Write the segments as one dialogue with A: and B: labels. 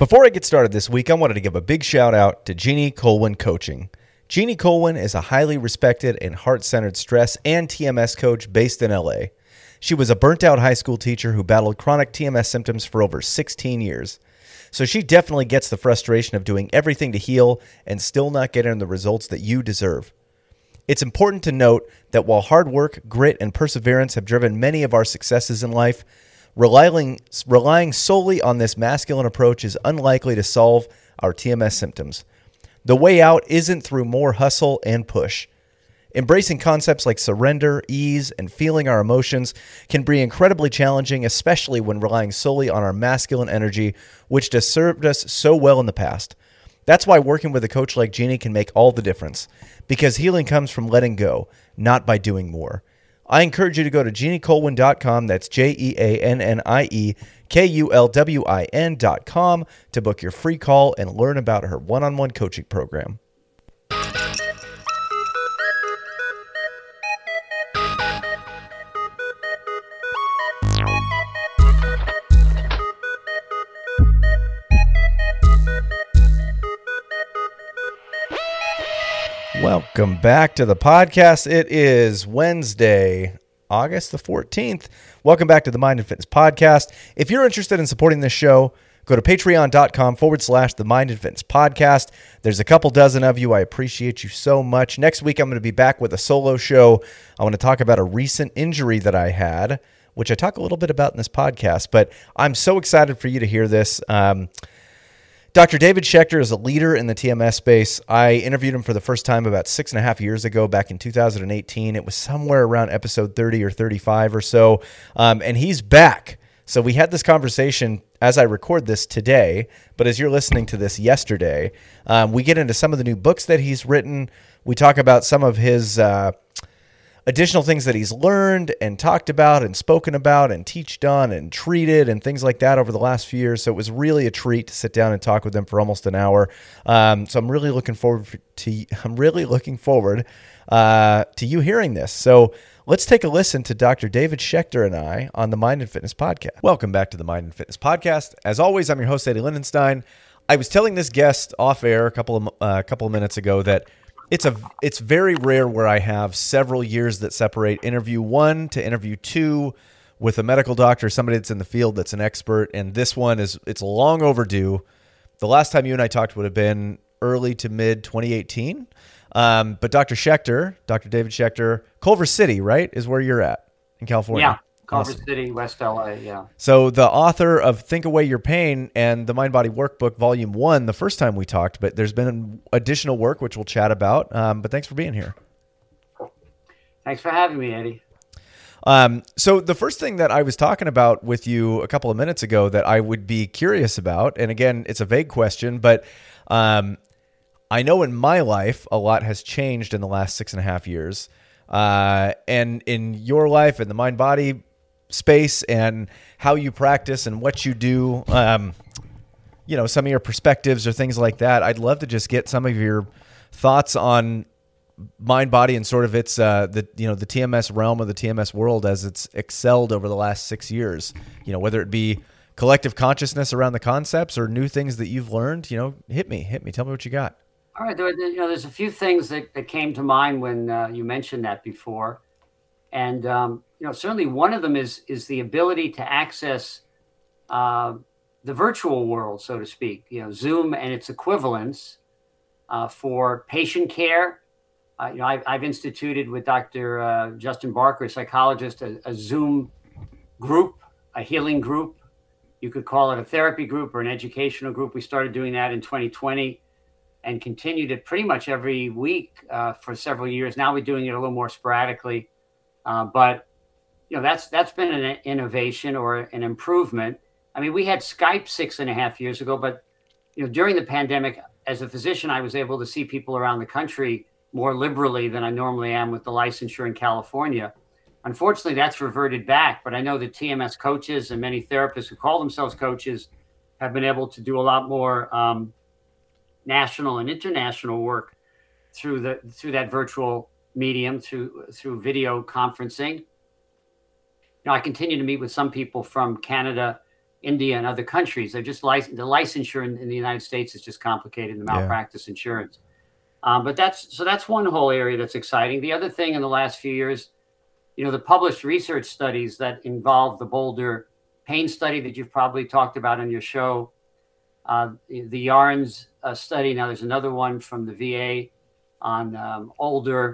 A: Before I get started this week, I wanted to give a big shout out to Jeannie Colwin Coaching. Jeannie Colwin is a highly respected and heart-centered stress and TMS coach based in LA. She was a burnt-out high school teacher who battled chronic TMS symptoms for over 16 years. So she definitely gets the frustration of doing everything to heal and still not getting the results that you deserve. It's important to note that while hard work, grit, and perseverance have driven many of our successes in life, relying solely on this masculine approach is unlikely to solve our TMS symptoms. The way out isn't through more hustle and push. Embracing concepts like surrender, ease, and feeling our emotions can be incredibly challenging, especially when relying solely on our masculine energy, which has served us so well in the past. That's why working with a coach like Jeannie can make all the difference, because healing comes from letting go, not by doing more. I encourage you to go to JeannieColwin.com, that's JeannieKulwin.com, to book your free call and learn about her one-on-one coaching program. Welcome back to the podcast. It is Wednesday, August the 14th. Welcome back to the Mind and Fitness Podcast. If you're interested in supporting this show, go to patreon.com/the Mind and Fitness Podcast. There's a couple dozen of you. I appreciate you so much. Next week, I'm going to be back with a solo show. I want to talk about a recent injury that I had, which I talk a little bit about in this podcast, but I'm so excited for you to hear this. Dr. David Schechter is a leader in the TMS space. I interviewed him for the first time about 6.5 years ago, back in 2018. It was somewhere around episode 30 or 35 or so, and he's back. So we had this conversation as I record this today, but as you're listening to this yesterday, we get into some of the new books that he's written. We talk about some of his additional things that he's learned and talked about and spoken about and teached on and treated and things like that over the last few years. So it was really a treat to sit down and talk with him for almost an hour. So I'm really looking forward to you hearing this. So let's take a listen to Dr. David Schechter and I on the Mind and Fitness Podcast. Welcome back to the Mind and Fitness Podcast. As always, I'm your host, Eddie Lindenstein. I was telling this guest off air a couple of minutes ago that it's very rare where I have several years that separate interview 1 to interview 2 with a medical doctor, somebody that's in the field that's an expert, and this one it's long overdue. The last time you and I talked would have been early to mid 2018. But Dr. Schechter, Dr. David Schechter, Culver City, right, is where you're at in California.
B: Yeah. Culver City, West LA, yeah.
A: So the author of Think Away Your Pain and the Mind Body Workbook, Volume 1, the first time we talked, but there's been additional work, which we'll chat about. But thanks for being here.
B: Thanks for having me, Eddie.
A: So the first thing that I was talking about with you a couple of minutes ago that I would be curious about, and again, it's a vague question, but I know in my life a lot has changed in the last 6.5 years. And in your life and the mind-body space and how you practice and what you do, some of your perspectives or things like that. I'd love to just get some of your thoughts on mind, body, and sort of its the TMS realm or the TMS world as it's excelled over the last 6 years. Whether it be collective consciousness around the concepts or new things that you've learned. Hit me. Tell me what you got.
B: All right. There's a few things that came to mind when you mentioned that before. And, certainly one of them is the ability to access the virtual world, so to speak, Zoom and its equivalents for patient care. I've instituted with Dr. Justin Barker, a psychologist, a Zoom group, a healing group. You could call it a therapy group or an educational group. We started doing that in 2020 and continued it pretty much every week for several years. Now we're doing it a little more sporadically. But that's been an innovation or an improvement. I mean, we had Skype 6.5 years ago, but during the pandemic, as a physician, I was able to see people around the country more liberally than I normally am with the licensure in California. Unfortunately, that's reverted back, but I know that TMS coaches and many therapists who call themselves coaches have been able to do a lot more national and international work through that virtual medium, through video conferencing. I continue to meet with some people from Canada India and other countries. They're just the licensure in the United States is just complicated, the malpractice insurance. But that's one whole area that's exciting. The other thing in the last few years, the published research studies that involve the Boulder pain study that you've probably talked about on your show, the Yarns study. Now there's another one from the VA on older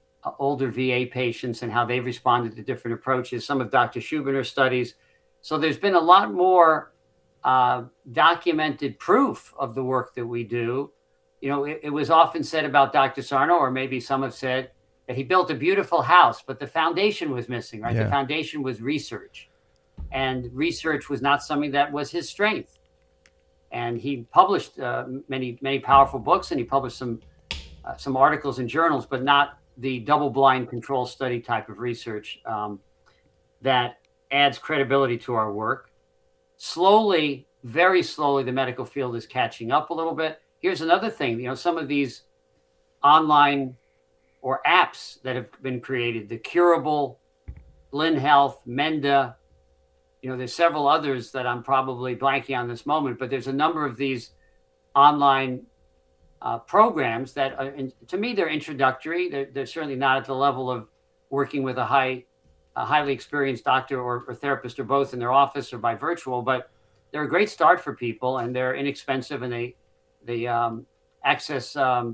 B: VA patients and how they've responded to different approaches. Some of Dr. Schubiner's studies. So there's been a lot more documented proof of the work that we do. It was often said about Dr. Sarno, or maybe some have said, that he built a beautiful house, but the foundation was missing, right? Yeah. The foundation was research. And research was not something that was his strength. And he published many, many powerful books, and he published some articles in journals, but not the double-blind control study type of research that adds credibility to our work. Slowly, very slowly, the medical field is catching up a little bit. Here's another thing, some of these online or apps that have been created, the Curable, Lynn Health, Menda, there's several others that I'm probably blanking on this moment, but there's a number of these online programs that, to me, they're introductory. They're certainly not at the level of working with a highly experienced doctor or therapist or both in their office or by virtual, but they're a great start for people, and they're inexpensive, and they access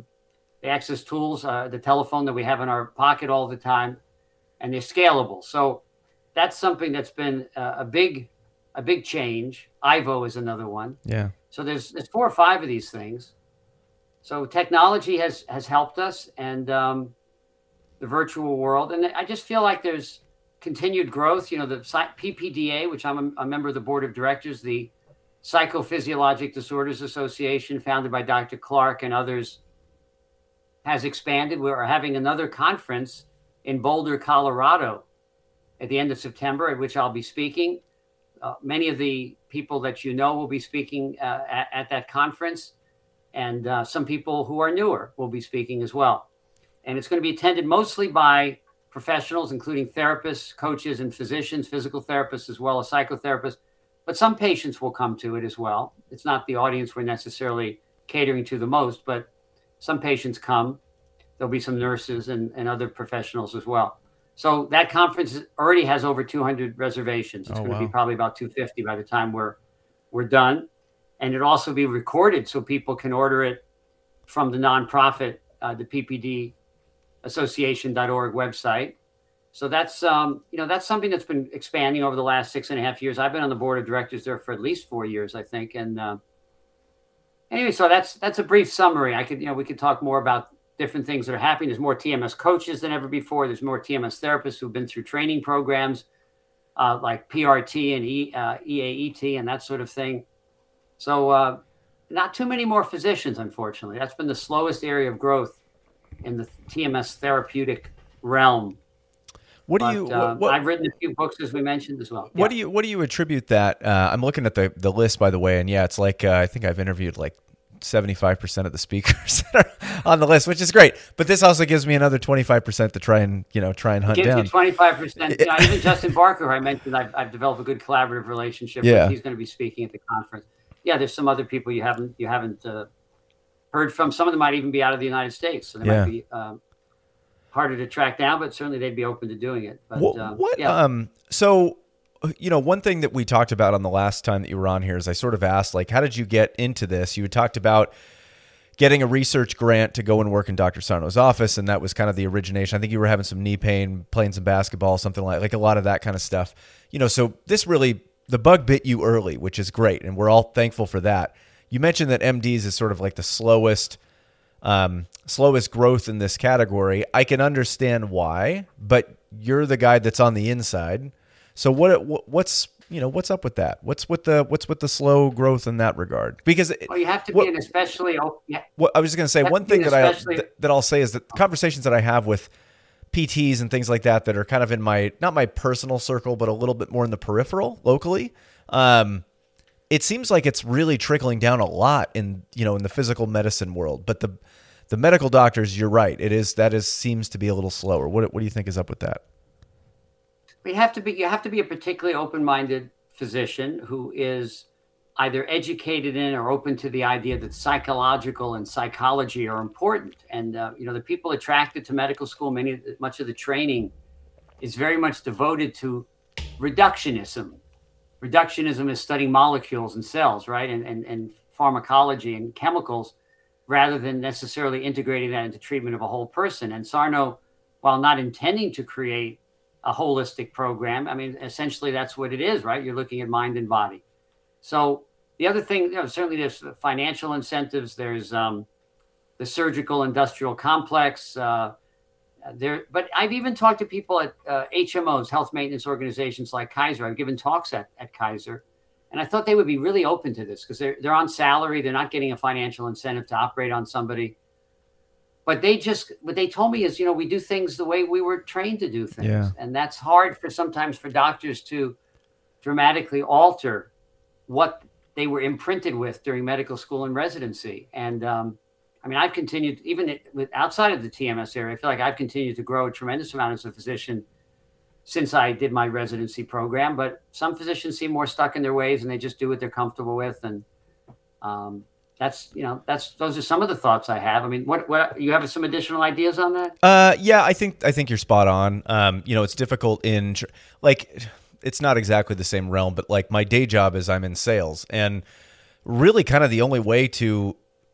B: tools, the telephone that we have in our pocket all the time, and they're scalable. So that's something that's been a big change. Ivo is another one.
A: Yeah.
B: So there's 4 or 5 of these things. So technology has helped us, and the virtual world. And I just feel like there's continued growth. The PPDA, which I'm a member of the board of directors, the Psychophysiologic Disorders Association, founded by Dr. Clark and others, has expanded. We're having another conference in Boulder, Colorado at the end of September, at which I'll be speaking. Many of the people that will be speaking at that conference, and some people who are newer will be speaking as well. And it's going to be attended mostly by professionals, including therapists, coaches, and physicians, physical therapists, as well as psychotherapists. But some patients will come to it as well. It's not the audience we're necessarily catering to the most, but some patients come. There'll be some nurses and other professionals as well. So that conference already has over 200 reservations. It's going to be probably about 250 by the time we're done. And it'll also be recorded so people can order it from the nonprofit, the PPD association.org website. So that's something that's been expanding over the last 6.5 years. I've been on the board of directors there for at least 4 years, I think. And anyway, so that's a brief summary. We could talk more about different things that are happening. There's more TMS coaches than ever before. There's more TMS therapists who've been through training programs like PRT and EAET and that sort of thing. So not too many more physicians, unfortunately. That's been the slowest area of growth in the TMS therapeutic realm. I've written a few books, as we mentioned, as well.
A: What do you attribute that? I'm looking at the list, by the way, and it's like I think I've interviewed like 75% of the speakers that are on the list, which is great. But this also gives me another 25% to try and hunt down.
B: Gives you 25%. Even Justin Barker, who I mentioned, I've developed a good collaborative relationship with. He's going to be speaking at the conference. Yeah, there's some other people you haven't heard from. Some of them might even be out of the United States, so they might be harder to track down, but certainly they'd be open to doing it. But,
A: So, one thing that we talked about on the last time that you were on here is I sort of asked, like, how did you get into this? You had talked about getting a research grant to go and work in Dr. Sarno's office, and that was kind of the origination. I think you were having some knee pain, playing some basketball, something like a lot of that kind of stuff. So this really, the bug bit you early, which is great, and we're all thankful for that. You mentioned that MDs is sort of like the slowest growth in this category. I can understand why, but you're the guy that's on the inside. So what's up with that? What's with the slow growth in that regard? Because
B: you have to be an especially.
A: What I was just going to say, one thing that I'll say is that conversations that I have with PTs and things like that are kind of in not my personal circle, but a little bit more in the peripheral locally. It seems like it's really trickling down a lot in the physical medicine world, but the medical doctors, you're right. Seems to be a little slower. What do you think is up with that?
B: You have to be a particularly open-minded physician who is either educated in or open to the idea that psychological and psychology are important. And, the people attracted to medical school, much of the training is very much devoted to reductionism. Reductionism is studying molecules and cells, right? And pharmacology and chemicals, rather than necessarily integrating that into treatment of a whole person. And Sarno, while not intending to create a holistic program, I mean, essentially that's what it is, right? You're looking at mind and body. So the other thing, certainly there's financial incentives. There's the surgical industrial complex. But I've even talked to people at HMOs, health maintenance organizations like Kaiser. I've given talks at Kaiser, and I thought they would be really open to this because they're on salary. They're not getting a financial incentive to operate on somebody. But what they told me is, we do things the way we were trained to do things.
A: Yeah.
B: And that's hard sometimes for doctors to dramatically alter what they were imprinted with during medical school and residency. And I've continued, even outside of the TMS area, I feel like I've continued to grow a tremendous amount as a physician since I did my residency program. But some physicians seem more stuck in their ways and they just do what they're comfortable with. And those are some of the thoughts I have. I mean, what you have some additional ideas on that?
A: Yeah, I think you're spot on. It's difficult it's not exactly the same realm, but like my day job is I'm in sales, and really kind of the only way to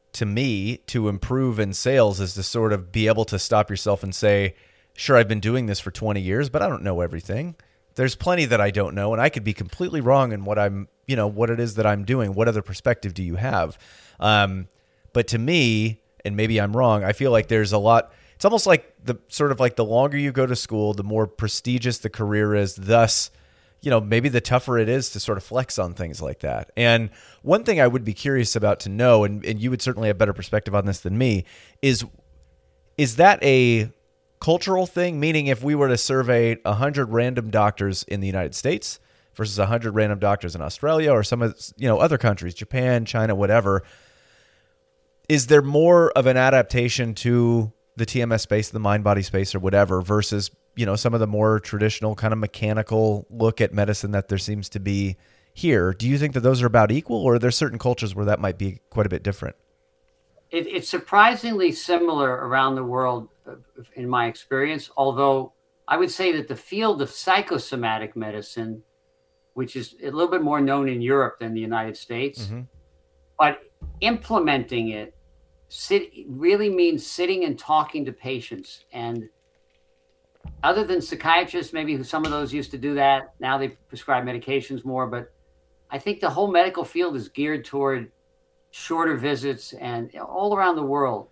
A: improve in sales is to sort of be able to stop yourself and say, sure, I've been doing this for 20 years, but I don't know everything. There's plenty that I don't know, and I could be completely wrong in what it is that I'm doing. What other perspective do you have? But to me, and maybe I'm wrong, I feel like there's a lot. It's almost like the longer you go to school, the more prestigious the career is. Thus, maybe the tougher it is to sort of flex on things like that. And one thing I would be curious about to know, and you would certainly have better perspective on this than me, is that a cultural thing? Meaning if we were to survey 100 random doctors in the United States versus 100 random doctors in Australia or some of, other countries, Japan, China, whatever, is there more of an adaptation to the TMS space, the mind-body space or whatever, versus, some of the more traditional kind of mechanical look at medicine that there seems to be here? Do you think that those are about equal, or are there certain cultures where that might be quite a bit different?
B: It's surprisingly similar around the world in my experience, although I would say that the field of psychosomatic medicine, which is a little bit more known in Europe than the United States,
A: mm-hmm.
B: but implementing it really means sitting and talking to patients. And other than psychiatrists, maybe some of those used to do that, now they prescribe medications more, but I think the whole medical field is geared toward shorter visits and all around the world,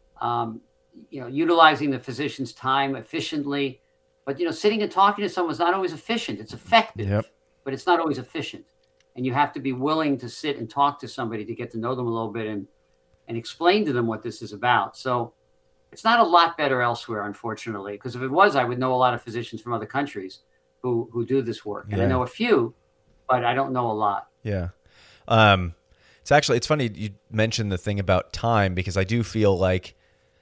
B: utilizing the physician's time efficiently. But, sitting and talking to someone is not always efficient. It's effective,
A: Yep.
B: but it's not always efficient. And you have to be willing to sit and talk to somebody to get to know them a little bit and explain to them what this is about. So it's not a lot better elsewhere, unfortunately, because if it was, I would know a lot of physicians from other countries who do this work. And I know a few, but I don't know a lot.
A: Yeah. It's funny you mentioned the thing about time, because I do feel like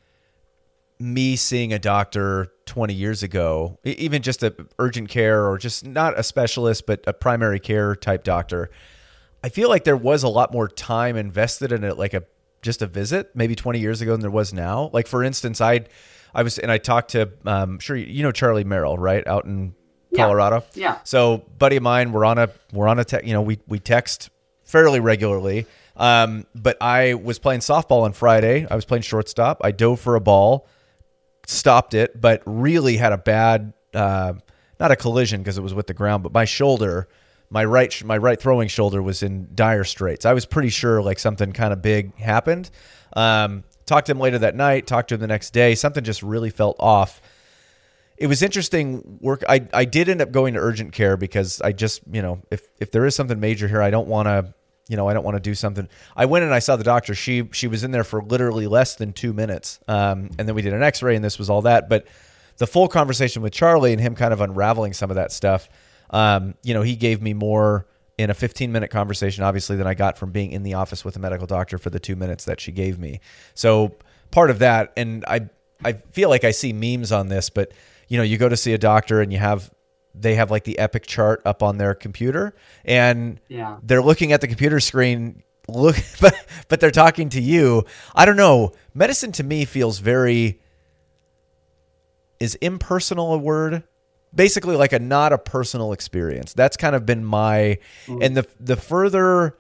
A: me seeing a doctor 20 years ago, even just a urgent care or just not a specialist, but a primary care type doctor, I feel like there was a lot more time invested in it, like just a visit maybe 20 years ago than there was now. Like, for instance, I talked to, sure, Charlie Merrill, right? Out in Colorado.
B: Yeah.
A: So buddy of mine, we're on a we text fairly regularly. But I was playing softball on Friday. I was playing shortstop. I dove for a ball, stopped it, but really had a bad, not a collision because it was with the ground, but my shoulder, my right throwing shoulder was in dire straits. I was pretty sure like something kind of big happened. Talked to him later that night, talked to him the next day. Something just really felt off. It was interesting work. I did end up going to urgent care because I just, if there is something major here, I don't want to do something. I went and I saw the doctor. She was in there for literally less than 2 minutes. And then we did an x-ray and this was all that. But the full conversation with Charlie and him kind of unraveling some of that stuff, he gave me more in a 15-minute conversation, obviously, than I got from being in the office with a medical doctor for the 2 minutes that she gave me. So part of that, and I feel like I see memes on this, but you go to see a doctor and you have they have like the Epic chart up on their computer, and they're looking at the computer screen, but they're talking to you. I don't know. Medicine to me feels very, is impersonal a word? Basically like not a personal experience. That's kind of been my, and the further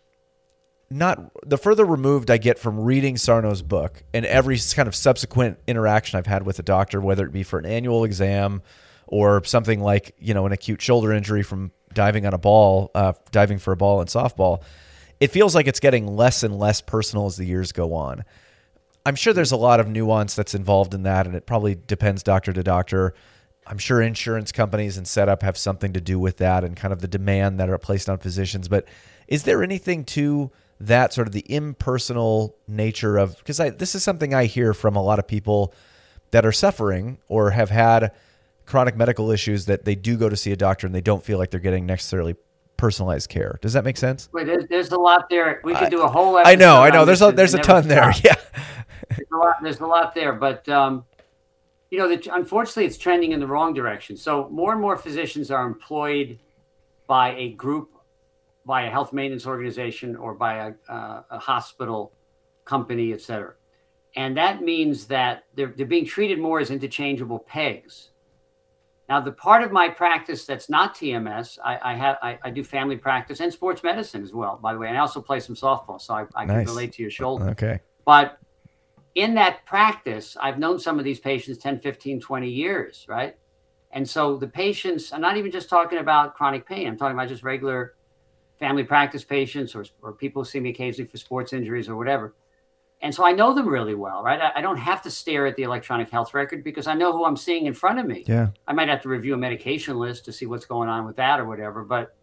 A: removed I get from reading Sarno's book and every kind of subsequent interaction I've had with a doctor, whether it be for an annual exam or something like, an acute shoulder injury from diving for a ball in softball, it feels like it's getting less and less personal as the years go on. I'm sure there's a lot of nuance that's involved in that, and it probably depends doctor to doctor. I'm sure insurance companies and setup have something to do with that and kind of the demand that are placed on physicians. But is there anything to that sort of the impersonal nature of, because this is something I hear from a lot of people that are suffering or have had chronic medical issues, that they do go to see a doctor and they don't feel like they're getting necessarily personalized care. Does that make sense?
B: Wait, there's a lot there. We could do a whole episode.
A: I know. There's a ton there. Yeah.
B: There's a lot there, but unfortunately it's trending in the wrong direction. So more and more physicians are employed by a group, by a health maintenance organization, or by a hospital company, et cetera. And that means that they're being treated more as interchangeable pegs. Now, the part of my practice that's not TMS, I do family practice and sports medicine as well, by the way. And I also play some softball, so I can relate to your shoulder.
A: Okay.
B: But in that practice, I've known some of these patients 10, 15, 20 years, right? And so the patients, I'm not even just talking about chronic pain. I'm talking about just regular family practice patients or people who see me occasionally for sports injuries or whatever. And so I know them really well, right? I don't have to stare at the electronic health record because I know who I'm seeing in front of me.
A: Yeah.
B: I might have to review a medication list to see what's going on with that or whatever. But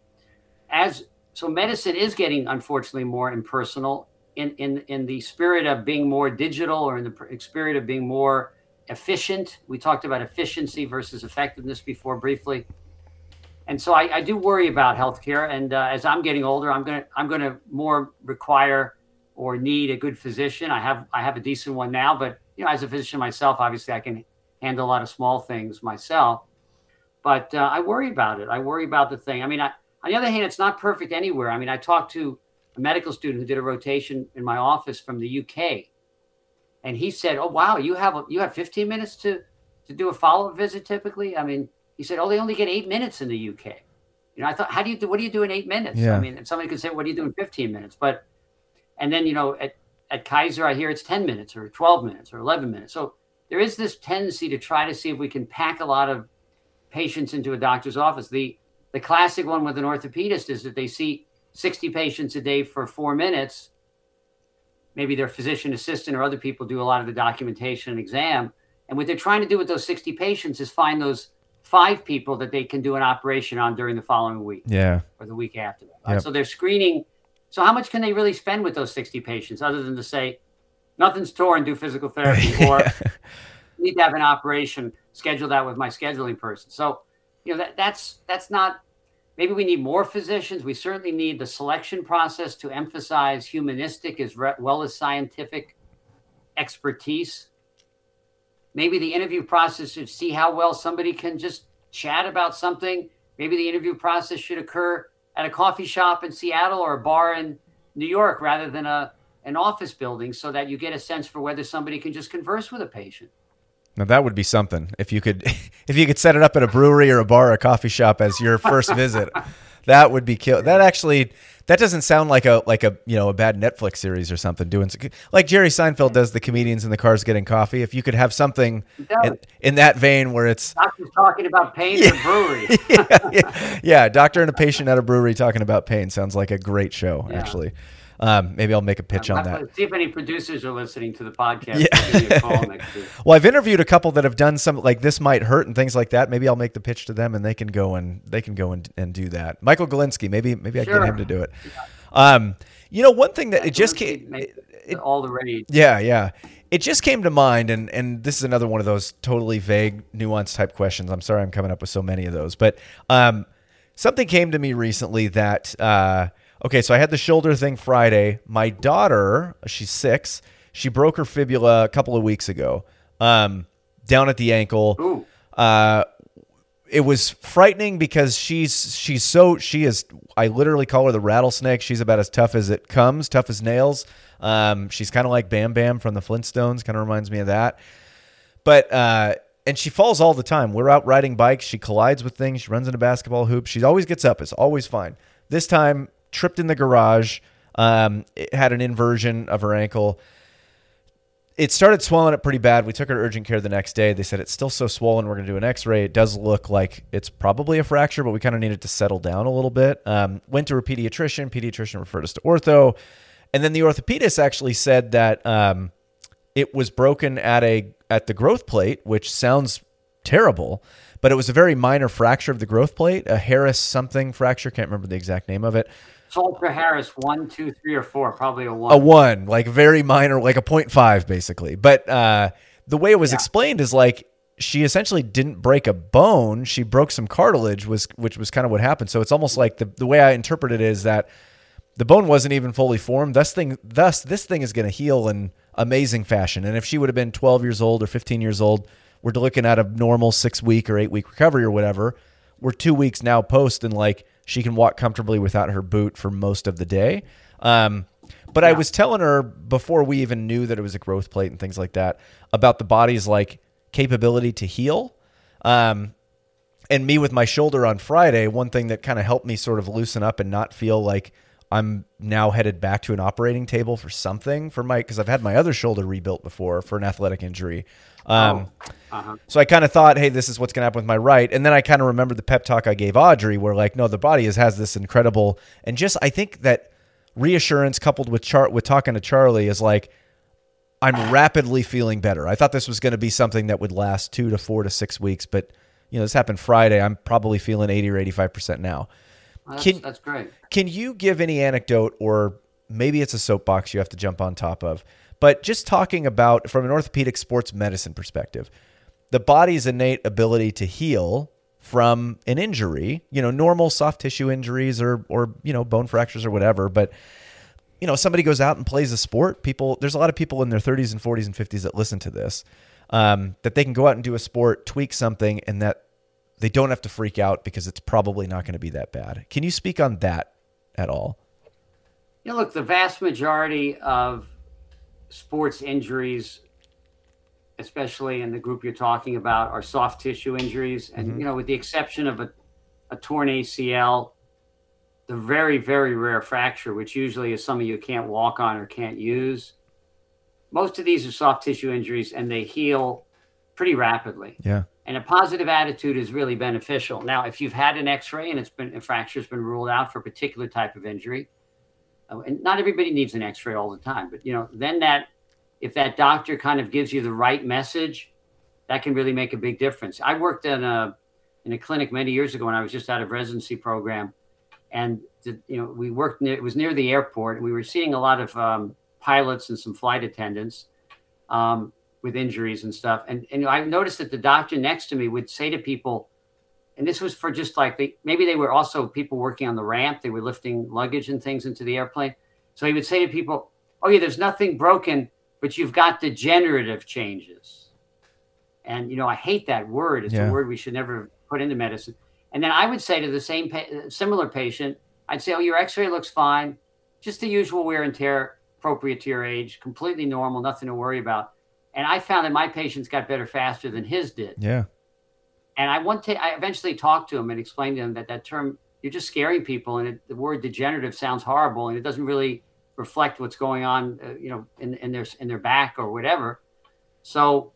B: so medicine is getting, unfortunately, more impersonal in the spirit of being more digital, or in the spirit of being more efficient. We talked about efficiency versus effectiveness before briefly. And so I do worry about healthcare. And as I'm getting older, I'm going to more require or need a good physician. I have a decent one now, but as a physician myself, obviously I can handle a lot of small things myself. But I worry about it. I worry about the thing. I mean, on the other hand, it's not perfect anywhere. I mean, I talked to a medical student who did a rotation in my office from the UK, and he said, "Oh wow, you have 15 minutes to do a follow-up visit typically." I mean, he said, "Oh, they only get 8 minutes in the UK." I thought, what do you do in 8 minutes?
A: Yeah.
B: I mean, if somebody could say, "What do you do in 15 minutes?" And then, at Kaiser, I hear it's 10 minutes or 12 minutes or 11 minutes. So there is this tendency to try to see if we can pack a lot of patients into a doctor's office. The classic one with an orthopedist is that they see 60 patients a day for 4 minutes. Maybe their physician assistant or other people do a lot of the documentation and exam. And what they're trying to do with those 60 patients is find those 5 people that they can do an operation on during the following week.
A: Yeah.
B: Or the week after that.
A: Yep.
B: So they're screening. So how much can they really spend with those 60 patients other than to say, nothing's torn, do physical therapy, or need to have an operation, schedule that with my scheduling person. So, that's not, maybe we need more physicians. We certainly need the selection process to emphasize humanistic as well as scientific expertise. Maybe the interview process should see how well somebody can just chat about something. Maybe the interview process should occur at a coffee shop in Seattle or a bar in New York rather than an office building, so that you get a sense for whether somebody can just converse with a patient.
A: Now that would be something. If you could set it up at a brewery or a bar or a coffee shop as your first visit, that would be kill. That doesn't sound like a bad Netflix series or something. Doing like Jerry Seinfeld does the comedians in the cars getting coffee. If you could have something in that vein where it's
B: doctors talking about pain at a brewery.
A: yeah, doctor and a patient at a brewery talking about pain sounds like a great show. Yeah. Actually, maybe I'll make a pitch on that.
B: See if any producers are listening to the podcast. Yeah. Give me a call next week.
A: Well, I've interviewed a couple that have done some like This Might Hurt and things like that. Maybe I'll make the pitch to them and they can go and do that. Michael Galinsky, maybe I can get him to do it. Yeah. One thing that it just came
B: all the rage.
A: Yeah. It just came to mind, and this is another one of those totally vague, nuanced type questions. I'm sorry I'm coming up with so many of those, but something came to me recently that okay, so I had the shoulder thing Friday. My daughter, she's 6. She broke her fibula a couple of weeks ago, down at the ankle.
B: Ooh.
A: it was frightening because she is, I literally call her the rattlesnake. She's about as tough as it comes, tough as nails. She's kind of like Bam Bam from the Flintstones, kind of reminds me of that. But, and she falls all the time. We're out riding bikes. She collides with things. She runs into basketball hoops. She always gets up. It's always fine. This time, tripped in the garage. It had an inversion of her ankle. It started swelling up pretty bad. We took her to urgent care the next day. They said it's still so swollen. We're going to do an x-ray. It does look like it's probably a fracture, but we kind of need it to settle down a little bit. Went to her pediatrician. Pediatrician referred us to ortho. And then the orthopedist actually said that it was broken at the growth plate, which sounds terrible, but it was a very minor fracture of the growth plate, a Harris something fracture. Can't remember the exact name of it.
B: Salter Harris 1, 2, 3, or 4, probably a 1.
A: A 1, like very minor, like a 0.5 basically. But the way it was explained is like she essentially didn't break a bone. She broke some cartilage, which was kind of what happened. So it's almost like the way I interpret it is that the bone wasn't even fully formed. Thus, this thing is going to heal in amazing fashion. And if she would have been 12 years old or 15 years old, we're looking at a normal 6-week or 8-week recovery or whatever. We're 2 weeks now post, and like she can walk comfortably without her boot for most of the day. But I was telling her before we even knew that it was a growth plate and things like that about the body's like capability to heal. And me with my shoulder on Friday, one thing that kind of helped me sort of loosen up and not feel like I'm now headed back to an operating table for something because I've had my other shoulder rebuilt before for an athletic injury. So I kind of thought, hey, this is what's going to happen with my right. And then I kind of remembered the pep talk I gave Audrey where like, no, the body has this incredible, and just, I think that reassurance coupled with talking to Charlie is like, I'm rapidly feeling better. I thought this was going to be something that would last 2 to 4 to 6 weeks, but this happened Friday. I'm probably feeling 80 or 85% now.
B: That's great.
A: Can you give any anecdote, or maybe it's a soapbox you have to jump on top of, but just talking about from an orthopedic sports medicine perspective, the body's innate ability to heal from an injury, normal soft tissue injuries or bone fractures or whatever. But, somebody goes out and plays a sport. There's a lot of people in their 30s and 40s and 50s that listen to this, that they can go out and do a sport, tweak something, and that they don't have to freak out because it's probably not going to be that bad. Can you speak on that at all?
B: Look, the vast majority of sports injuries, especially in the group you're talking about, are soft tissue injuries. And, with the exception of a torn ACL, the very, very rare fracture, which usually is something you can't walk on or can't use, most of these are soft tissue injuries and they heal pretty rapidly.
A: Yeah.
B: And a positive attitude is really beneficial. Now, if you've had an X-ray and a fracture's been ruled out for a particular type of injury, and not everybody needs an X-ray all the time, but then if that doctor kind of gives you the right message, that can really make a big difference. I worked in a clinic many years ago when I was just out of residency program, and we worked it was near the airport, and we were seeing a lot of pilots and some flight attendants. With injuries and stuff. And I noticed that the doctor next to me would say to people, and this was for just like, maybe they were also people working on the ramp. They were lifting luggage and things into the airplane. So he would say to people, oh yeah, there's nothing broken, but you've got degenerative changes. And, I hate that word. It's a word we should never put into medicine. And then I would say to the similar patient, I'd say, oh, your X-ray looks fine. Just the usual wear and tear appropriate to your age, completely normal, nothing to worry about. And I found that my patients got better faster than his did.
A: Yeah.
B: And I eventually talked to him and explained to him that term, you're just scaring people. And the word degenerative sounds horrible and it doesn't really reflect what's going on, in their back or whatever. So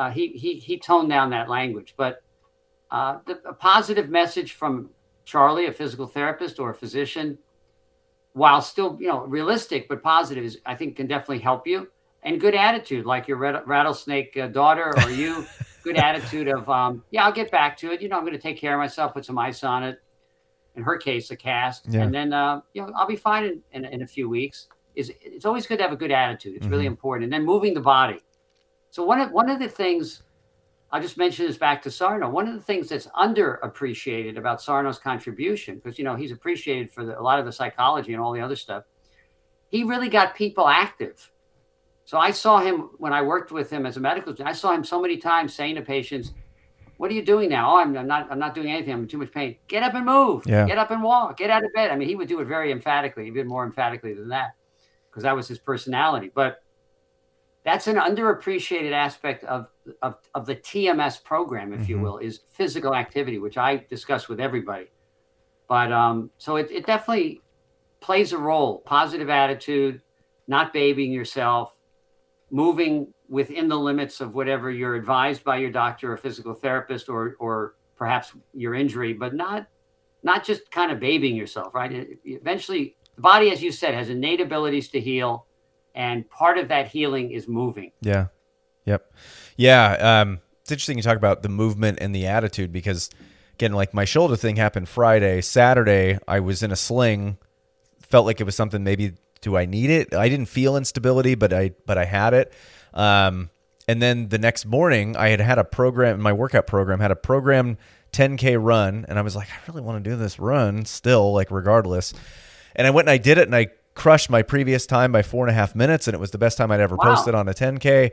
B: he toned down that language. But a positive message from Charlie, a physical therapist or a physician, while still, realistic but positive, I think can definitely help you. And good attitude, like your rattlesnake daughter or you, good attitude of, I'll get back to it. I'm going to take care of myself, put some ice on it. In her case, a cast. Yeah. And then, I'll be fine in a few weeks. It's always good to have a good attitude. It's really important. And then moving the body. So one of the things, I'll just mention this back to Sarno. One of the things that's underappreciated about Sarno's contribution, because, he's appreciated for a lot of the psychology and all the other stuff. He really got people active. So I saw him when I worked with him as a medical student. I saw him so many times saying to patients, what are you doing now? Oh, I'm not doing anything. I'm in too much pain. Get up and move.
A: Yeah.
B: Get up and walk. Get out of bed. I mean, he would do it very emphatically, even more emphatically than that, because that was his personality. But that's an underappreciated aspect of the TMS program, if you will, is physical activity, which I discuss with everybody. But so it definitely plays a role. Positive attitude, not babying yourself, moving within the limits of whatever you're advised by your doctor or physical therapist, or perhaps your injury, but not just kind of babying yourself, right? Eventually, the body, as you said, has innate abilities to heal, and part of that healing is moving.
A: Yeah. Yep. Yeah. It's interesting you talk about the movement and the attitude, because again, like my shoulder thing happened Friday. Saturday, I was in a sling, felt like it was something, maybe, do I need it? I didn't feel instability, but I had it. And then the next morning I had a program, my workout program had a programmed 10K run. And I was like, I really want to do this run still, like regardless. And I went and I did it, and I crushed my previous time by 4.5 minutes. And it was the best time I'd ever posted on a 10K.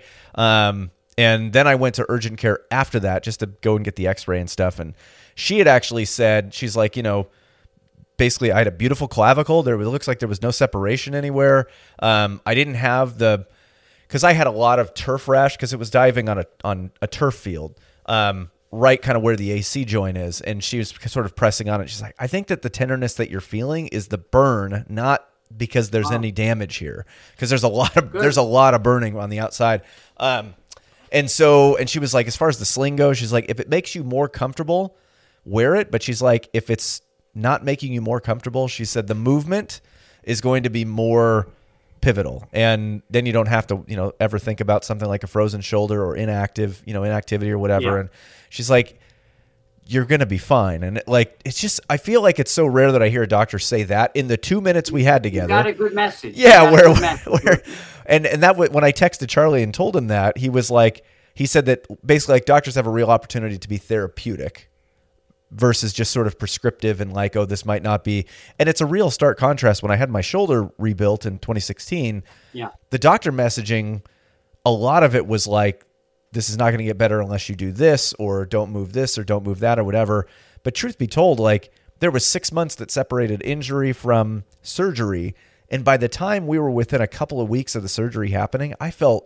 A: And then I went to urgent care after that just to go and get the x-ray and stuff. And she had actually said, she's like, basically I had a beautiful clavicle. It looks like there was no separation anywhere. I didn't have because I had a lot of turf rash because it was diving on a turf field, right kind of where the AC joint is. And she was sort of pressing on it. She's like, I think that the tenderness that you're feeling is the burn, not because there's any damage here. Because there's a lot of burning on the outside. And she was like, as far as the sling goes, she's like, if it makes you more comfortable, wear it. But she's like, if it's not making you more comfortable, she said the movement is going to be more pivotal. And then you don't have to, ever think about something like a frozen shoulder or inactivity or whatever. Yeah. And she's like, you're going to be fine. And it's just, I feel like it's so rare that I hear a doctor say that in the 2 minutes we had together.
B: You got a good message.
A: Yeah. And that when I texted Charlie and told him that, he was like, he said that basically like doctors have a real opportunity to be therapeutic versus just sort of prescriptive and like, oh, this might not be. And it's a real stark contrast. When I had my shoulder rebuilt in 2016, the doctor messaging, a lot of it was like, this is not going to get better unless you do this, or don't move this, or don't move that, or whatever. But truth be told, like there was 6 months that separated injury from surgery. And by the time we were within a couple of weeks of the surgery happening, I felt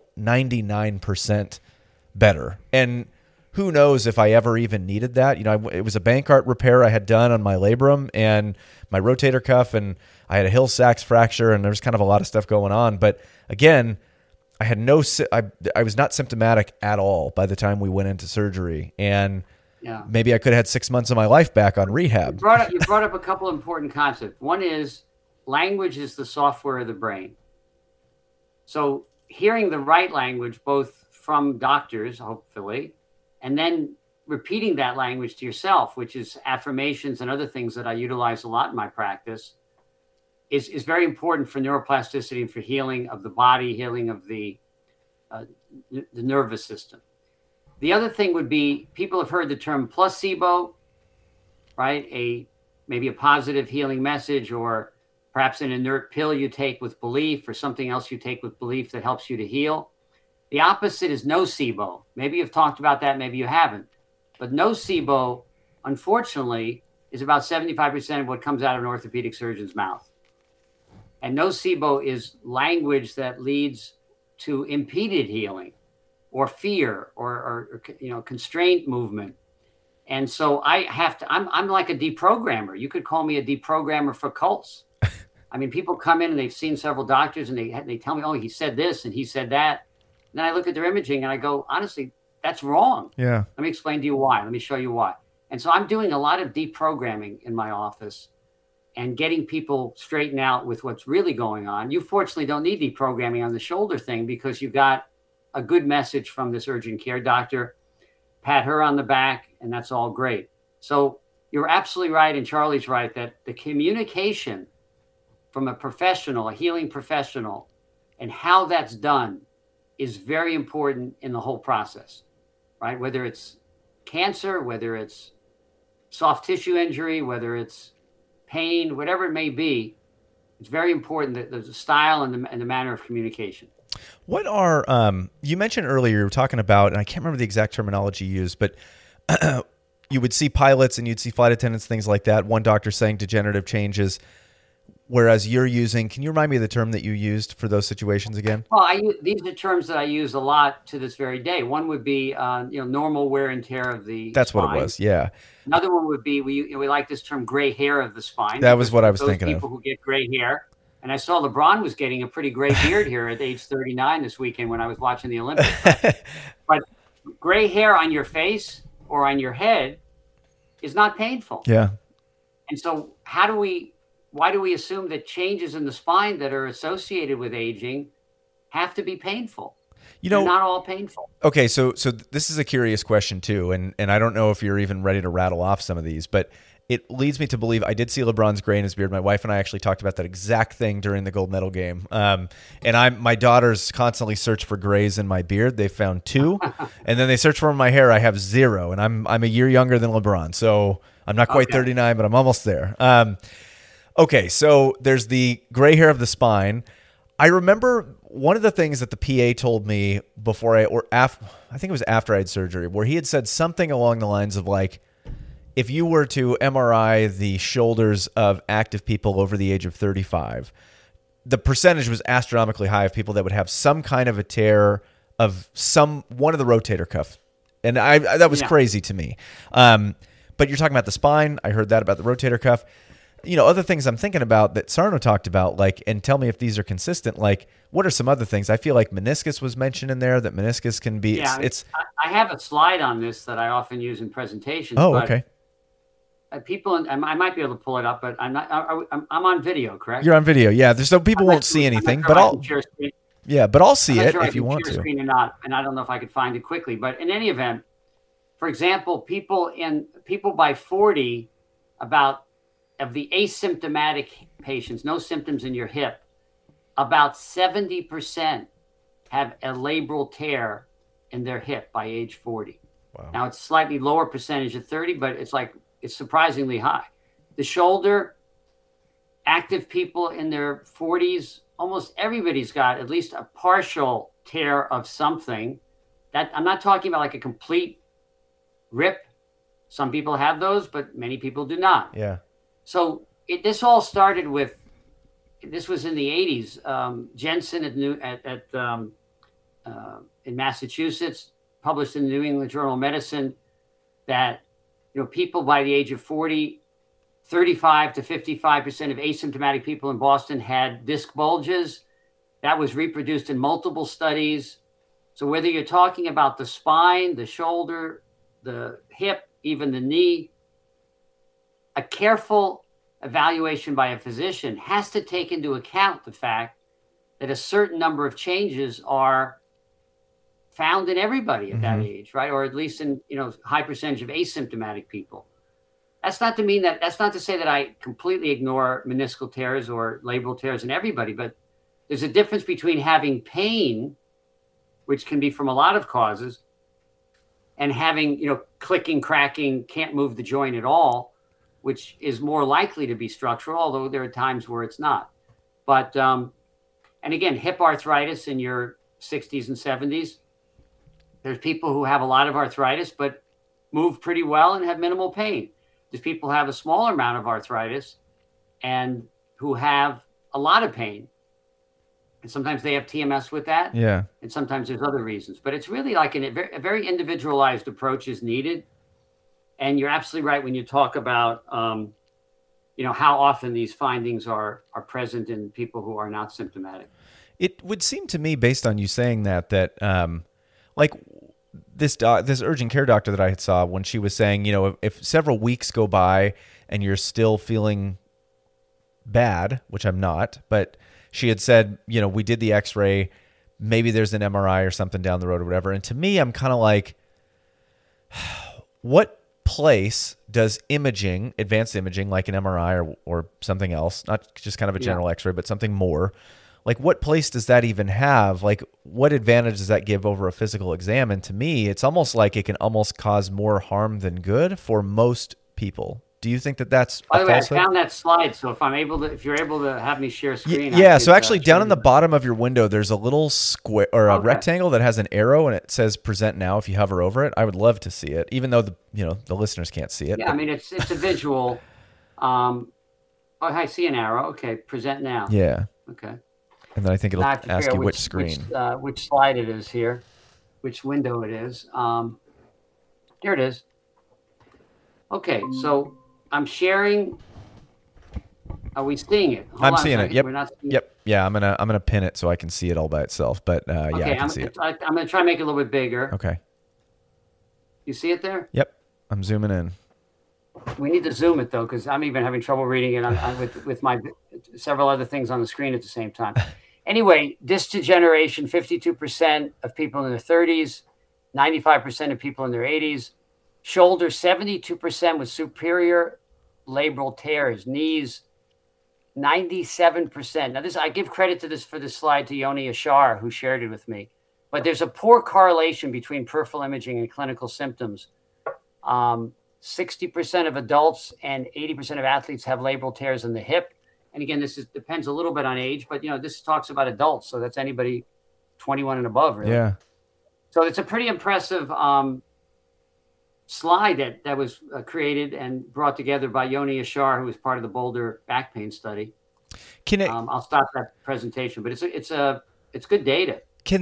A: 99% better. And who knows if I ever even needed that. It was a Bankart repair I had done on my labrum and my rotator cuff, and I had a Hill Sachs fracture, and there's kind of a lot of stuff going on. But again, I had I was not symptomatic at all by the time we went into surgery. And maybe I could have had 6 months of my life back on rehab.
B: You brought up a couple of important concepts. One is language is the software of the brain. So hearing the right language, both from doctors, hopefully, and then repeating that language to yourself, which is affirmations and other things that I utilize a lot in my practice, is very important for neuroplasticity and for healing of the body, healing of the nervous system. The other thing would be, people have heard the term placebo, right? Maybe a positive healing message, or perhaps an inert pill you take with belief, or something else you take with belief that helps you to heal. The opposite is nocebo. Maybe you've talked about that, maybe you haven't. But nocebo, unfortunately, is about 75% of what comes out of an orthopedic surgeon's mouth. And nocebo is language that leads to impeded healing, or fear, or constraint movement. And so I'm like a deprogrammer. You could call me a deprogrammer for cults. I mean, people come in and they've seen several doctors, and they tell me, oh, he said this and he said that. And then I look at their imaging and I go, honestly, that's wrong.
A: Yeah.
B: Let me explain to you why. Let me show you why. And so I'm doing a lot of deprogramming in my office and getting people straightened out with what's really going on. You fortunately don't need deprogramming on the shoulder thing, because you got a good message from this urgent care doctor. Pat her on the back, and that's all great. So you're absolutely right, and Charlie's right, that the communication from a professional, a healing professional, and how that's done is very important in the whole process, right? Whether it's cancer, whether it's soft tissue injury, whether it's pain, whatever it may be, it's very important that there's a style and the manner of communication.
A: What are, you mentioned earlier, you were talking about, and I can't remember the exact terminology you used, but you would see pilots and you'd see flight attendants, things like that. One doctor saying degenerative changes, whereas you're using, can you remind me of the term that you used for those situations again?
B: Well, these are terms that I use a lot to this very day. One would be, normal wear and tear of the
A: That's
B: spine.
A: what it was. Yeah.
B: Another one would be, we like this term gray hair of the spine.
A: That was what I was thinking
B: of. Those people who get gray hair. And I saw LeBron was getting a pretty gray beard here at age 39 this weekend when I was watching the Olympics. But gray hair on your face or on your head is not painful.
A: Yeah.
B: And so why do we assume that changes in the spine that are associated with aging have to be painful? They're not all painful.
A: Okay, so this is a curious question too, and I don't know if you're even ready to rattle off some of these, but it leads me to believe I did see LeBron's gray in his beard. My wife and I actually talked about that exact thing during the gold medal game. And my daughters constantly search for grays in my beard. They found 2, and then they search for my hair. I have 0, and I'm a year younger than LeBron, so I'm not quite 39, but I'm almost there. Okay, so there's the gray hair of the spine. I remember one of the things that the PA told me before I think it was after I had surgery, where he had said something along the lines of like, if you were to MRI the shoulders of active people over the age of 35, the percentage was astronomically high of people that would have some kind of a tear of one of the rotator cuff. And that was crazy to me. But you're talking about the spine. I heard that about the rotator cuff. Other things I'm thinking about that Sarno talked about, like, and tell me if these are consistent, like, what are some other things? I feel like meniscus was mentioned in there, that meniscus can be,
B: I have a slide on this that I often use in presentations.
A: Oh, okay.
B: People, and I might be able to pull it up, but I'm not. I'm on video, correct?
A: You're on video, yeah. There's people won't see anything, but I'll see it if you want to.
B: Screen or not, and I don't know if I could find it quickly. But in any event, for example, people by 40, of the asymptomatic patients, no symptoms in your hip, about 70% have a labral tear in their hip by age 40.
A: Wow.
B: Now it's slightly lower percentage at 30, but it's surprisingly high. The shoulder, active people in their 40s, almost everybody's got at least a partial tear of something. That I'm not talking about like a complete rip. Some people have those, but many people do not.
A: Yeah.
B: So this all started with, this was in the 80s. Jensen in Massachusetts published in the New England Journal of Medicine that people by the age of 40, 35 to 55% of asymptomatic people in Boston had disc bulges. That was reproduced in multiple studies. So whether you're talking about the spine, the shoulder, the hip, even the knee, a careful evaluation by a physician has to take into account the fact that a certain number of changes are found in everybody at that age, right? Or at least in, high percentage of asymptomatic people. That's not to say that I completely ignore meniscal tears or labral tears in everybody, but there's a difference between having pain, which can be from a lot of causes, and having, clicking, cracking, can't move the joint at all, which is more likely to be structural, although there are times where it's not. But, and again, hip arthritis in your 60s and 70s, there's people who have a lot of arthritis, but move pretty well and have minimal pain. There's people who have a smaller amount of arthritis and who have a lot of pain. And sometimes they have TMS with that.
A: Yeah.
B: And sometimes there's other reasons. But it's really like a very individualized approach is needed. And you're absolutely right when you talk about, how often these findings are present in people who are not symptomatic.
A: It would seem to me, based on you saying that like this urgent care doctor that I had saw, when she was saying, if several weeks go by and you're still feeling bad, which I'm not, but she had said, we did the x-ray, maybe there's an MRI or something down the road or whatever. And to me, I'm kind of like, what place does imaging, advanced imaging, like an MRI or something else, not just kind of a general x-ray, but something more, like what place does that even have? Like what advantage does that give over a physical exam? And to me, it's almost like it can almost cause more harm than good for most people. Do you think that that's
B: By
A: a
B: the way, I
A: falsehood?
B: found that slide. So if you're able to have me share screen.
A: Yeah.
B: I
A: So
B: could,
A: actually, down in the bottom of your window, there's a little square or a rectangle that has an arrow, and it says "Present Now." If you hover over it, I would love to see it, even though the listeners can't see it.
B: Yeah, I mean it's a visual. I see an arrow. Okay, present now.
A: Yeah.
B: Okay.
A: And then I think it'll
B: Now I have to
A: ask
B: figure
A: you
B: out
A: which screen.
B: which slide it is here, which window it is. Here it is. Okay, so I'm sharing. Are we seeing it? Hold
A: I'm
B: on a
A: seeing it.
B: second.
A: Yep.
B: We're not seeing
A: Yep. Yeah. I'm gonna pin it so I can see it all by itself. But yeah,
B: Okay,
A: I can see it.
B: I'm gonna try and make it a little bit bigger.
A: Okay.
B: You see it there?
A: Yep. I'm zooming in.
B: We need to zoom it though, because I'm even having trouble reading it with my several other things on the screen at the same time. Anyway, disc degeneration: 52% of people in their 30s, 95% of people in their 80s. Shoulder: 72% with superior labral tears. Knees: 97%. Now, I give credit to this slide to Yoni Ashar, who shared it with me. But there's a poor correlation between peripheral imaging and clinical symptoms. 60% of adults and 80% of athletes have labral tears in the hip. And again, depends a little bit on age, but this talks about adults, so that's anybody 21 and above, really.
A: Yeah.
B: So it's a pretty impressive slide that was created and brought together by Yoni Ashar, who was part of the Boulder back pain study. I'll stop that presentation, but it's good data.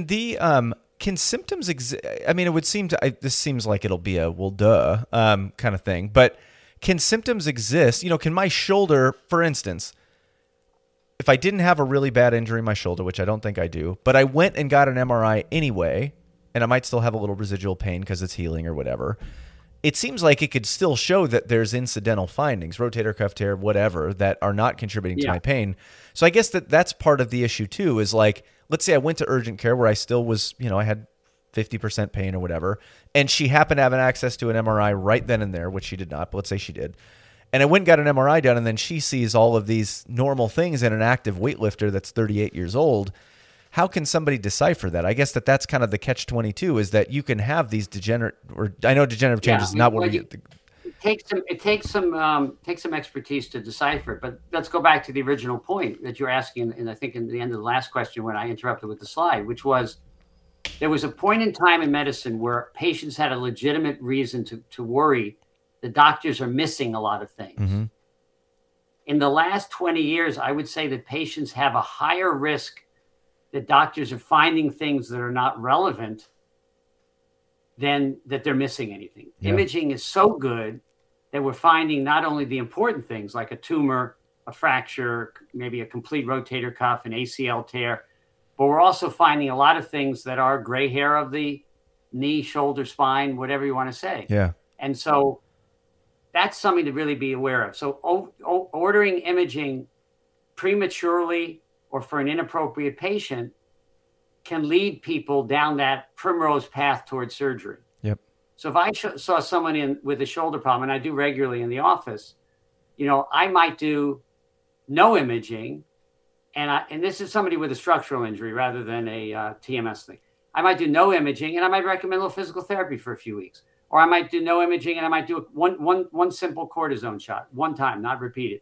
A: Can symptoms exist? I mean, it would seem this seems like it'll be a well, duh, kind of thing. But can symptoms exist? Can my shoulder, for instance, if I didn't have a really bad injury in my shoulder, which I don't think I do, but I went and got an MRI anyway, and I might still have a little residual pain because it's healing or whatever. It seems like it could still show that there's incidental findings, rotator cuff tear, whatever, that are not contributing to my pain. So I guess that's part of the issue too, is like, let's say I went to urgent care where I still was, I had 50% pain or whatever, and she happened to have access to an MRI right then and there, which she did not, but let's say she did. And I went and got an MRI done, and then she sees all of these normal things in an active weightlifter that's 38 years old. How can somebody decipher that? I guess that's kind of the catch-22, is that you can have these degenerative changes is not what we...
B: It takes some expertise to decipher it, but let's go back to the original point that you're asking, and I think in the end of the last question when I interrupted with the slide, which was there was a point in time in medicine where patients had a legitimate reason to worry the doctors are missing a lot of things.
A: Mm-hmm.
B: In the last 20 years, I would say that patients have a higher risk that doctors are finding things that are not relevant than that they're missing anything. Yeah. Imaging is so good that we're finding not only the important things like a tumor, a fracture, maybe a complete rotator cuff, an ACL tear, but we're also finding a lot of things that are gray hair of the knee, shoulder, spine, whatever you want to say.
A: Yeah.
B: And so that's something to really be aware of. So ordering imaging prematurely or for an inappropriate patient can lead people down that primrose path towards surgery.
A: Yep.
B: So if I saw someone with a shoulder problem, and I do regularly in the office, I might do no imaging, and this is somebody with a structural injury rather than a TMS thing. I might do no imaging, and I might recommend a little physical therapy for a few weeks. Or I might do no imaging, and I might do one simple cortisone shot, one time, not repeated.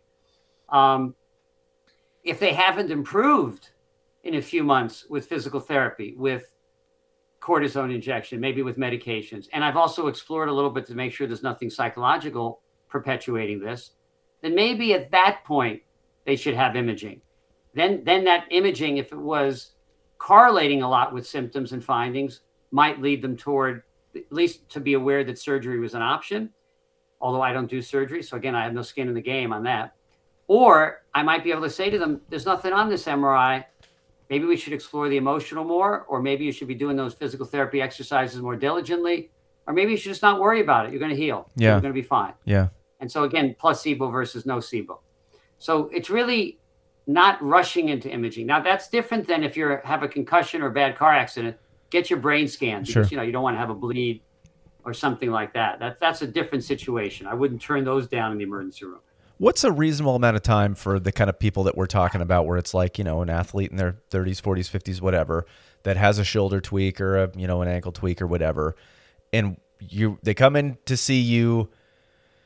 B: If they haven't improved in a few months with physical therapy, with cortisone injection, maybe with medications, and I've also explored a little bit to make sure there's nothing psychological perpetuating this, then maybe at that point they should have imaging. Then that imaging, if it was correlating a lot with symptoms and findings, might lead them toward at least to be aware that surgery was an option, although I don't do surgery. So again, I have no skin in the game on that. Or I might be able to say to them, there's nothing on this MRI. Maybe we should explore the emotional more, or maybe you should be doing those physical therapy exercises more diligently, or maybe you should just not worry about it. You're going to heal.
A: Yeah.
B: You're going to be fine.
A: Yeah.
B: And so again, placebo versus nocebo. So it's really not rushing into imaging. Now that's different than if you have a concussion or a bad car accident, get your brain scanned because
A: Sure.
B: you don't want to have a bleed or something like that. That's a different situation. I wouldn't turn those down in the emergency room.
A: What's a reasonable amount of time for the kind of people that we're talking about where it's like, an athlete in their 30s, 40s, 50s, whatever, that has a shoulder tweak or an ankle tweak or whatever, and they come in to see you,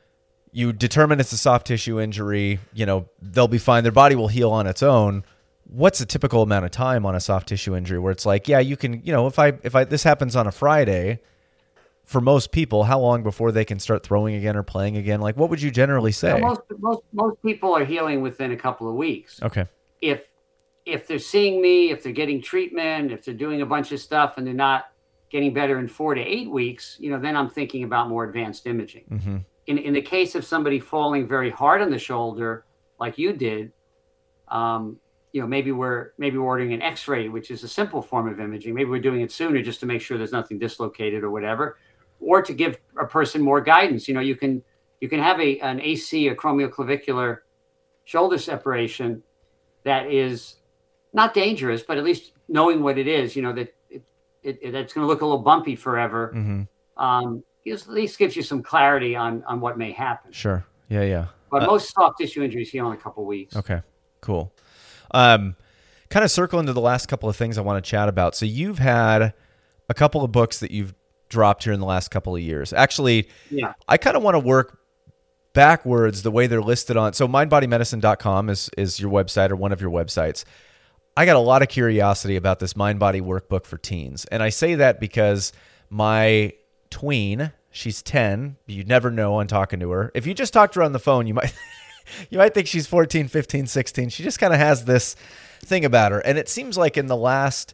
A: you determine it's a soft tissue injury, they'll be fine. Their body will heal on its own. What's a typical amount of time on a soft tissue injury where it's like, yeah, you can, if this happens on a Friday, for most people, how long before they can start throwing again or playing again? Like, what would you generally say?
B: Most people are healing within a couple of weeks.
A: Okay.
B: If they're seeing me, if they're getting treatment, if they're doing a bunch of stuff and they're not getting better in 4 to 8 weeks, then I'm thinking about more advanced imaging.
A: Mm-hmm.
B: In the case of somebody falling very hard on the shoulder, like you did, maybe we're ordering an X-ray, which is a simple form of imaging. Maybe we're doing it sooner just to make sure there's nothing dislocated or whatever, or to give a person more guidance. You can have an AC, a acromioclavicular shoulder separation that is not dangerous, but at least knowing what it is, that it's going to look a little bumpy forever.
A: Mm-hmm.
B: At least gives you some clarity on what may happen.
A: Sure. Yeah.
B: But most soft tissue injuries heal in a couple of weeks.
A: Okay, cool. Kind of circling to the last couple of things I want to chat about. So you've had a couple of books that you've dropped here in the last couple of years. Actually, yeah. I kind of want to work backwards the way they're listed on. So mindbodymedicine.com is your website or one of your websites. I got a lot of curiosity about this mind body workbook for teens. And I say that because my tween, she's 10. You'd never know on talking to her. If you just talked to her on the phone, you might think she's 14, 15, 16. She just kind of has this thing about her. And it seems like in the last,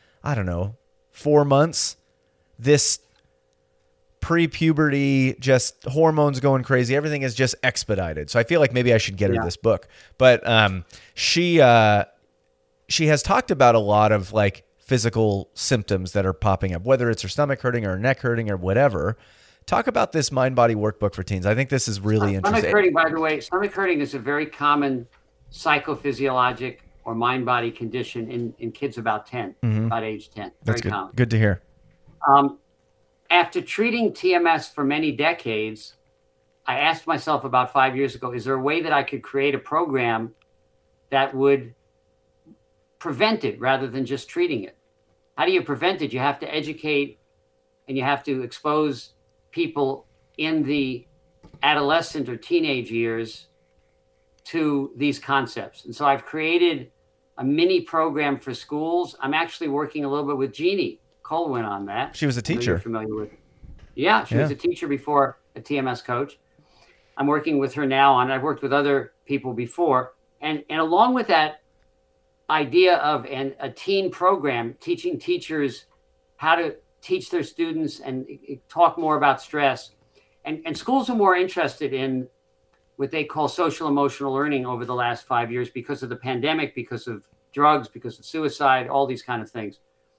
A: 4 months, this pre-puberty, just hormones going crazy, everything is just expedited. So I feel like maybe I should get her this book. But she has talked about a lot of like physical symptoms that are popping up, whether it's her stomach hurting or her neck hurting or whatever. Talk about this mind body workbook for teens. I think this is really interesting.
B: Stomach hurting, by the way, stomach hurting is a very common psychophysiologic or mind body condition in kids about 10, about age 10.
A: That's
B: very
A: good.
B: common.
A: Good to hear.
B: After treating TMS for many decades, I asked myself about 5 years ago, is there a way that I could create a program that would prevent it rather than just treating it? How do you prevent it? You have to educate and you have to expose people in the adolescent or teenage years to these concepts. And so I've created a mini program for schools. I'm actually working a little bit with Jeannie Colwyn on that.
A: She was a teacher.
B: You're familiar with. Yeah, she was a teacher before a TMS coach. I'm working with her now on. I've worked with other people before, and along with that idea of a teen program, teaching teachers how to teach their students and talk more about stress, and schools are more interested in what they call social emotional learning over the last 5 years because of the pandemic, because of drugs, because of suicide, all these kind of things.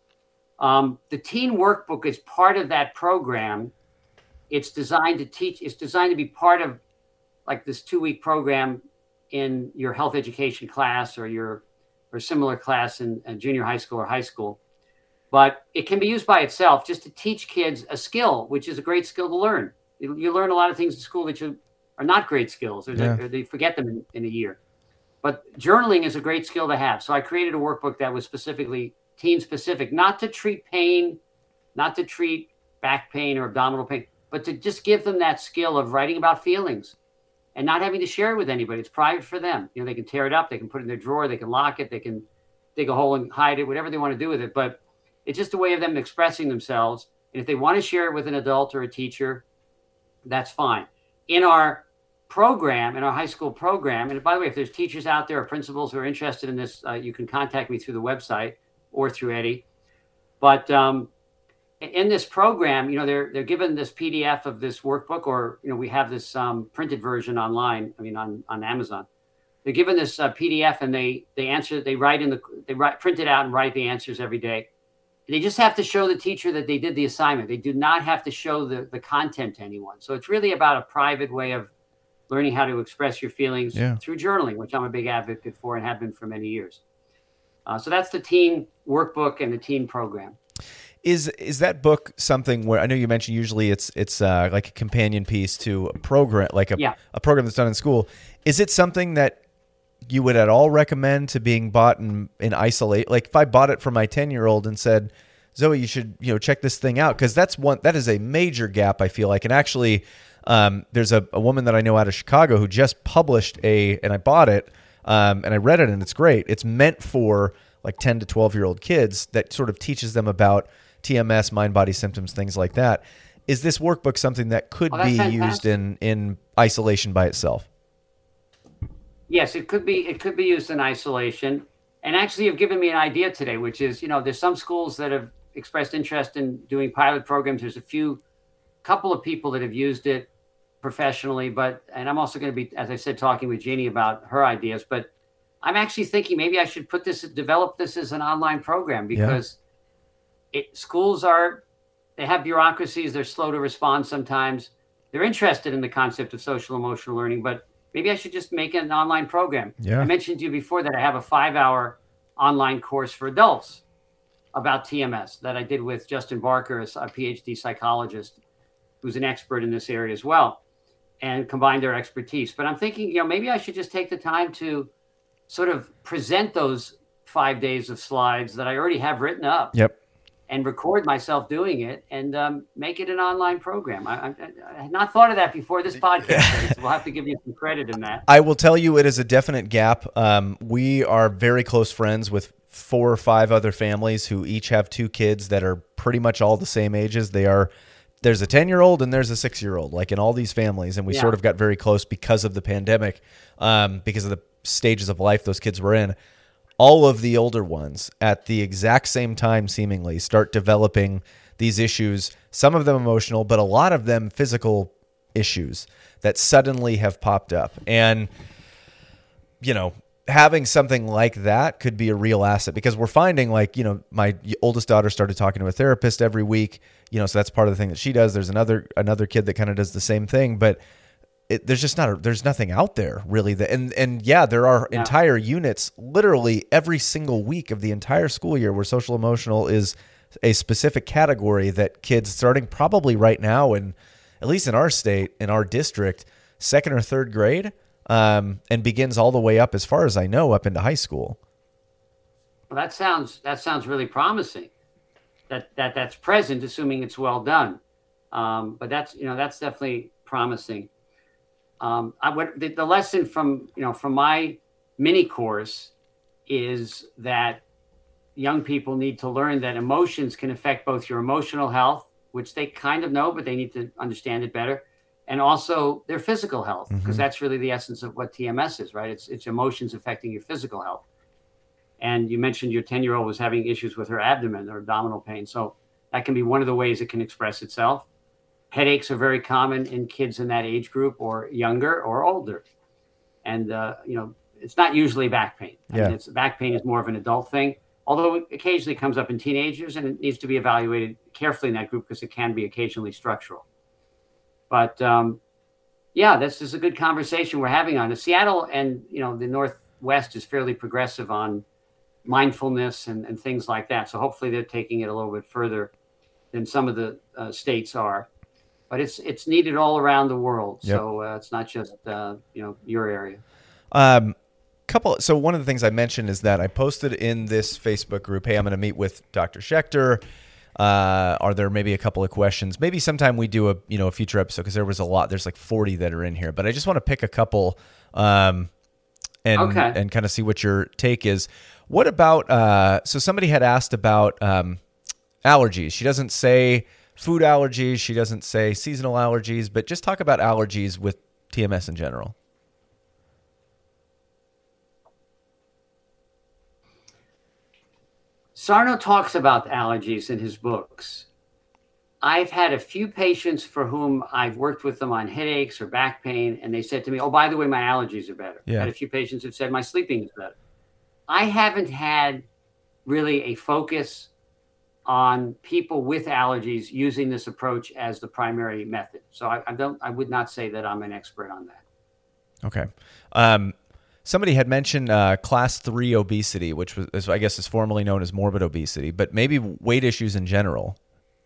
B: The teen workbook is part of that program. It's designed to teach. It's designed to be part of like this 2-week program in your health education class or similar class in junior high school or high school. But it can be used by itself just to teach kids a skill, which is a great skill to learn. You learn a lot of things in school that are not great skills, or they forget them in a year. But journaling is a great skill to have. So I created a workbook that was specifically teen specific, not to treat pain, not to treat back pain or abdominal pain, but to just give them that skill of writing about feelings and not having to share it with anybody. It's private for them. They can tear it up, they can put it in their drawer, they can lock it, they can dig a hole and hide it, whatever they want to do with it. But it's just a way of them expressing themselves. And if they want to share it with an adult or a teacher, that's fine. In our program, in our high school program, and by the way, if there's teachers out there or principals who are interested in this, you can contact me through the website or through Eddie. But in this program, they're given this PDF of this workbook, or we have this printed version online. On Amazon. They're given this PDF, and they answer. They print it out and write the answers every day. They just have to show the teacher that they did the assignment. They do not have to show the content to anyone. So it's really about a private way of learning how to express your feelings through journaling, which I'm a big advocate for and have been for many years. So that's the teen workbook and the teen program.
A: Is that book something where, I know you mentioned usually it's like a companion piece to a program, like a program that's done in school. Is it something that you would at all recommend to being bought in isolate? Like if I bought it for my 10-year-old and said, Zoe, you should, check this thing out. Cause that is a major gap, I feel like. And actually, there's a woman that I know out of Chicago who just published and I bought it, and I read it, and it's great. It's meant for like 10 to 12-year-old kids that sort of teaches them about TMS, mind, body symptoms, things like that. Is this workbook something that could be used in isolation by itself?
B: Yes, it could be used in isolation. And actually, you've given me an idea today, which is, there's some schools that have expressed interest in doing pilot programs. There's couple of people that have used it professionally, and I'm also going to be, as I said, talking with Jeannie about her ideas, but I'm actually thinking maybe I should develop this as an online program, because schools they have bureaucracies. They're slow to respond sometimes. They're interested in the concept of social emotional learning, but maybe I should just make it an online program.
A: Yeah.
B: I mentioned to you before that I have a 5-hour online course for adults about TMS that I did with Justin Barker, a PhD psychologist who's an expert in this area as well, and combine their expertise. But I'm thinking, maybe I should just take the time to sort of present those 5 days of slides that I already have written up.
A: Yep.
B: And record myself doing it, and make it an online program. I had not thought of that before this podcast, so we'll have to give you some credit in that.
A: I will tell you, it is a definite gap. We are very close friends with 4 or 5 other families who each have 2 kids that are pretty much all the same ages. There's a 10-year-old and there's a 6-year-old, like in all these families. And we sort of got very close because of the pandemic, because of the stages of life those kids were in. All of the older ones at the exact same time, seemingly, start developing these issues, some of them emotional, but a lot of them physical issues that suddenly have popped up. And, having something like that could be a real asset, because we're finding, like, my oldest daughter started talking to a therapist every week, so that's part of the thing that she does. There's another kid that kind of does the same thing, but there's nothing out there really there are entire units literally every single week of the entire school year where social emotional is a specific category that kids starting probably right now, and at least in our state, in our district, 2nd or 3rd grade, and begins all the way up, as far as I know, up into high school.
B: Well, that sounds really promising. That's present, assuming it's well done. But that's definitely promising. The lesson from my mini course is that young people need to learn that emotions can affect both your emotional health, which they kind of know, but they need to understand it better, and also their physical health, because that's really the essence of what TMS is, right? It's emotions affecting your physical health. And you mentioned your 10-year-old was having issues with her abdomen or abdominal pain, so that can be one of the ways it can express itself. Headaches are very common in kids in that age group, or younger or older. And, it's not usually back pain. Back pain is more of an adult thing, although it occasionally comes up in teenagers, and it needs to be evaluated carefully in that group because it can be occasionally structural. But, this is a good conversation we're having on it. Seattle and, the Northwest is fairly progressive on mindfulness and things like that. So hopefully they're taking it a little bit further than some of the states are. But it's needed all around the world, so it's not just your area.
A: So one of the things I mentioned is that I posted in this Facebook group, hey, I'm going to meet with Dr. Schechter. Are there maybe a couple of questions? Maybe sometime we do a future episode, because there was a lot. There's like 40 that are in here, but I just want to pick a couple and kind of see what your take is. What about so somebody had asked about allergies. She doesn't say food allergies. She doesn't say seasonal allergies, but just talk about allergies with TMS in general.
B: Sarno talks about allergies in his books. I've had a few patients for whom I've worked with them on headaches or back pain, and they said to me, oh, by the way, my allergies are better.
A: Yeah.
B: I had a few patients who've said my sleeping is better. I haven't had really a focus on people with allergies using this approach as the primary method. So I would not say that I'm an expert on that.
A: Okay. Somebody had mentioned class 3 obesity, which I guess is formerly known as morbid obesity, but maybe weight issues in general.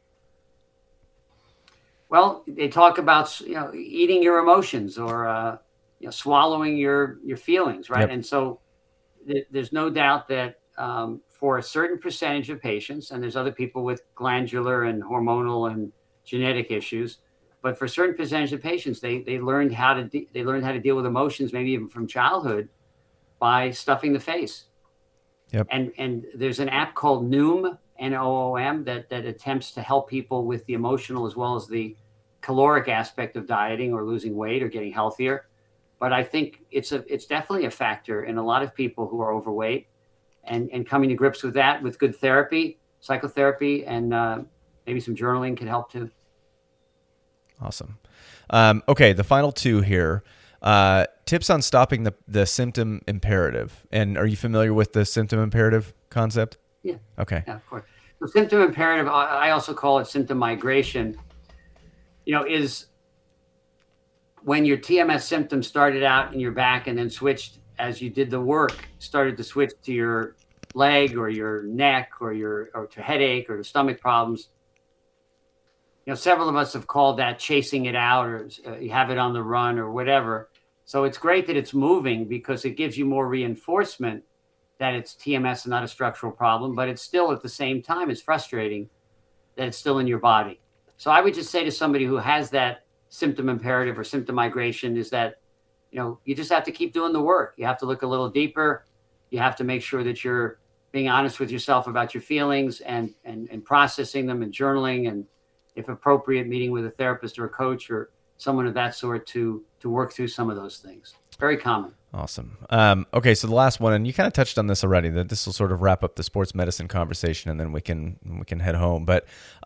B: Well, they talk about eating your emotions, or swallowing your feelings, right?
A: Yep.
B: And so there's no doubt that for a certain percentage of patients, and there's other people with glandular and hormonal and genetic issues, but for a certain percentage of patients, they learned how to deal with emotions, maybe even from childhood, by stuffing the face.
A: Yep.
B: And there's an app called Noom, Noom, that attempts to help people with the emotional as well as the caloric aspect of dieting or losing weight or getting healthier. But I think it's definitely a factor in a lot of people who are overweight, and coming to grips with that with good therapy, psychotherapy, and maybe some journaling can help too.
A: Awesome. Okay, the final two here. Tips on stopping the symptom imperative. And are you familiar with the symptom imperative concept?
B: Yeah.
A: Okay.
B: Yeah, of course. The symptom imperative, I also call it symptom migration, is when your TMS symptoms started out in your back and then switched as you did the work, started to switch to your leg or your neck or to headache or to stomach problems. Several of us have called that chasing it out, or you have it on the run or whatever. So it's great that it's moving because it gives you more reinforcement that it's TMS and not a structural problem, but it's still at the same time, it's frustrating that it's still in your body. So I would just say to somebody who has that symptom imperative or symptom migration is that, you just have to keep doing the work. You have to look a little deeper. You have to make sure that you're being honest with yourself about your feelings and processing them and journaling, and if appropriate, meeting with a therapist or a coach or someone of that sort to work through some of those things. Very common.
A: Awesome. Okay, so the last one, and you kind of touched on this already, that this will sort of wrap up the sports medicine conversation, and then we can head home. But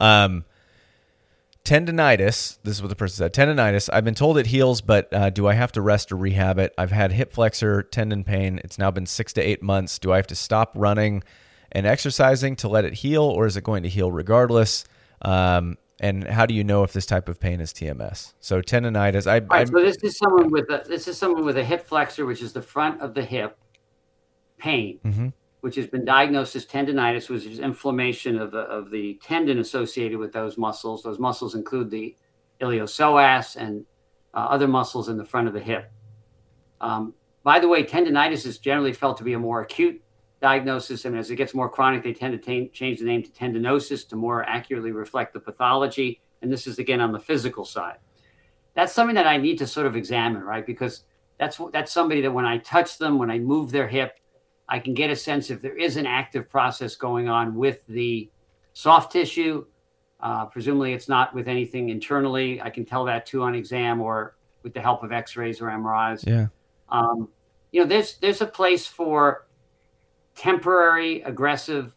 A: tendinitis, this is what the person said. Tendinitis, I've been told it heals, but do I have to rest or rehab it? I've had hip flexor tendon pain. It's now been 6 to 8 months. Do I have to stop running and exercising to let it heal, or is it going to heal regardless? And how do you know if this type of pain is TMS? So tendinitis.
B: So this is someone with a hip flexor, which is the front of the hip pain, which has been diagnosed as tendinitis, which is inflammation of the tendon associated with those muscles. Those muscles include the iliopsoas and other muscles in the front of the hip. By the way, tendinitis is generally felt to be a more acute diagnosis, and as it gets more chronic, they tend to change the name to tendinosis to more accurately reflect the pathology. And this is, again, on the physical side. That's something that I need to sort of examine, right? Because that's somebody that when I touch them, when I move their hip, I can get a sense if there is an active process going on with the soft tissue. Presumably it's not with anything internally. I can tell that too on exam or with the help of x-rays or MRIs.
A: Yeah.
B: There's a place for temporary aggressive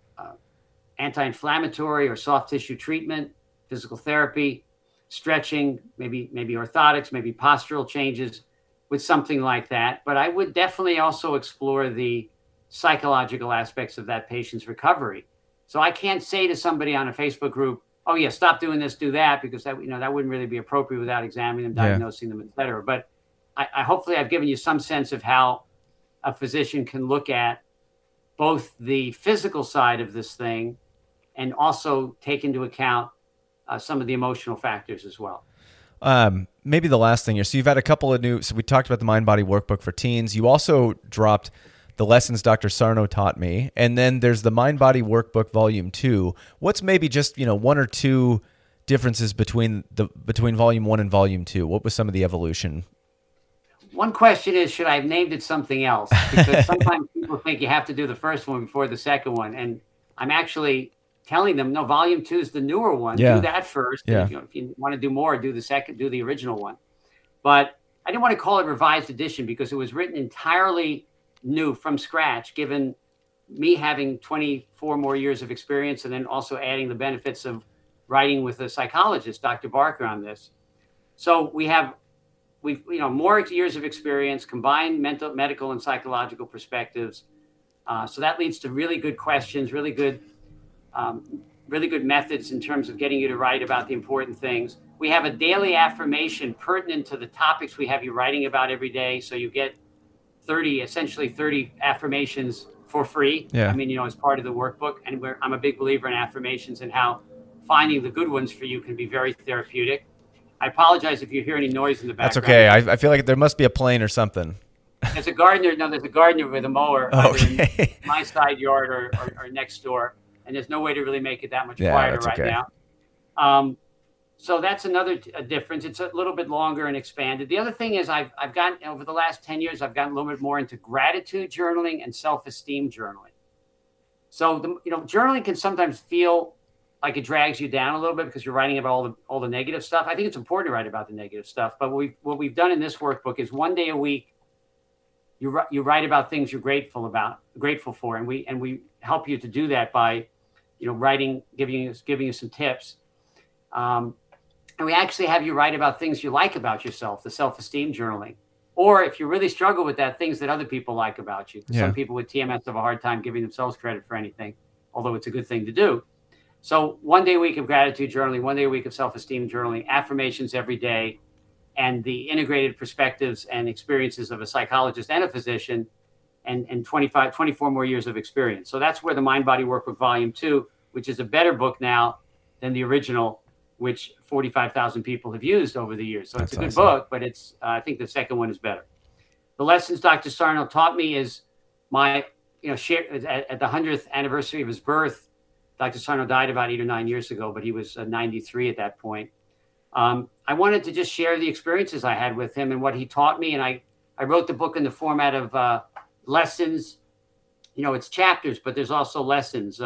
B: anti-inflammatory or soft tissue treatment, physical therapy, stretching, maybe orthotics, maybe postural changes with something like that. But I would definitely also explore the psychological aspects of that patient's recovery. So I can't say to somebody on a Facebook group, oh yeah, stop doing this, do that, because that wouldn't really be appropriate without examining them, diagnosing them, et cetera. But I hopefully I've given you some sense of how a physician can look at both the physical side of this thing and also take into account some of the emotional factors as well.
A: Maybe the last thing here. So you've had a couple of so we talked about the Mind Body Workbook for teens. You also dropped the lessons Dr. Sarno taught me. And then there's the Mind Body Workbook Volume 2. What's maybe just, one or two differences between Volume 1 and Volume 2? What was some of the evolution?
B: One question is, should I have named it something else? Because sometimes people think you have to do the first one before the second one. And I'm actually telling them, no, Volume 2 is the newer one.
A: Yeah.
B: Do that first.
A: Yeah.
B: If you want to do more, do the original one. But I didn't want to call it revised edition because it was written entirely new from scratch, given me having 24 more years of experience and then also adding the benefits of writing with a psychologist, Dr. Barker, on this. So we've more years of experience, combined medical and psychological perspectives. So that leads to really good questions, really good methods in terms of getting you to write about the important things. We have a daily affirmation pertinent to the topics we have you writing about every day. So you get 30 affirmations for free.
A: Yeah.
B: I mean, as part of the workbook. And I'm a big believer in affirmations and how finding the good ones for you can be very therapeutic. I apologize if you hear any noise in the background.
A: That's okay. I feel like there must be a plane or something.
B: There's a gardener. No, there's a gardener with a mower either in
A: Okay.
B: my side yard or next door, and there's no way to really make it that much
A: Yeah,
B: quieter
A: that's
B: right
A: okay.
B: now. So that's another difference. It's a little bit longer and expanded. The other thing is I've gotten over the last 10 years, I've gotten a little bit more into gratitude journaling and self-esteem journaling. So journaling can sometimes feel like it drags you down a little bit because you're writing about all the negative stuff. I think it's important to write about the negative stuff. But what we've done in this workbook is one day a week, you write about things you're grateful for, and we help you to do that by, writing, giving you some tips. And we actually have you write about things you like about yourself, the self-esteem journaling. Or if you really struggle with that, things that other people like about you.
A: Yeah.
B: Some people with TMS have a hard time giving themselves credit for anything, although it's a good thing to do. So one day a week of gratitude journaling, one day a week of self-esteem journaling, affirmations every day, and the integrated perspectives and experiences of a psychologist and a physician, and 24 more years of experience. So that's where the Mind Body Workbook Volume 2, which is a better book now than the original, which 45,000 people have used over the years. So it's a good book, but I think the second one is better. The lessons Dr. Sarno taught me is share at the 100th anniversary of his birth. Dr. Sarno died about 8 or 9 years ago, but he was 93 at that point. I wanted to just share the experiences I had with him and what he taught me. And I wrote the book in the format of lessons. It's chapters, but there's also lessons.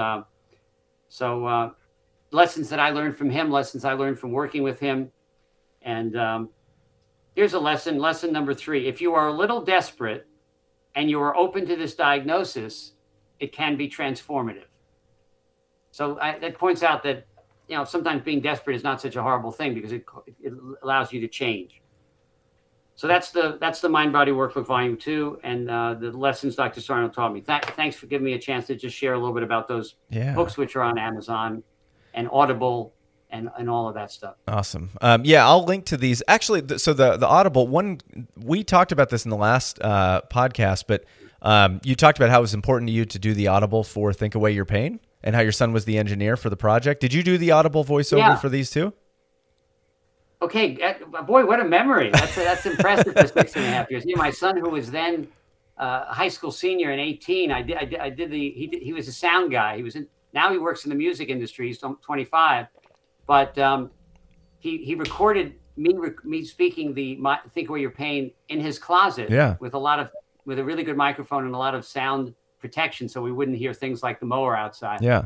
B: Lessons that I learned from him, lessons I learned from working with him. And here's a lesson number 3. If you are a little desperate and you are open to this diagnosis, it can be transformative. So that points out that, sometimes being desperate is not such a horrible thing because it allows you to change. So that's the Mind Body Workbook Volume 2 and the lessons Dr. Sarno taught me. Thanks for giving me a chance to just share a little bit about those books, which are on Amazon and Audible and all of that stuff.
A: Awesome. I'll link to these. Actually, so the Audible one, we talked about this in the last podcast, but you talked about how it was important to you to do the Audible for Think Away Your Pain and how your son was the engineer for the project. Did you do the Audible voiceover for these too?
B: Okay. Boy, what a memory. That's impressive for 6.5 years. My son, who was then a high school senior in 18, he was a sound guy. Now he works in the music industry. He's 25, but he recorded me speaking the Think Away Your Pain in his closet with a really good microphone and a lot of sound protection, so we wouldn't hear things like the mower outside.
A: Yeah.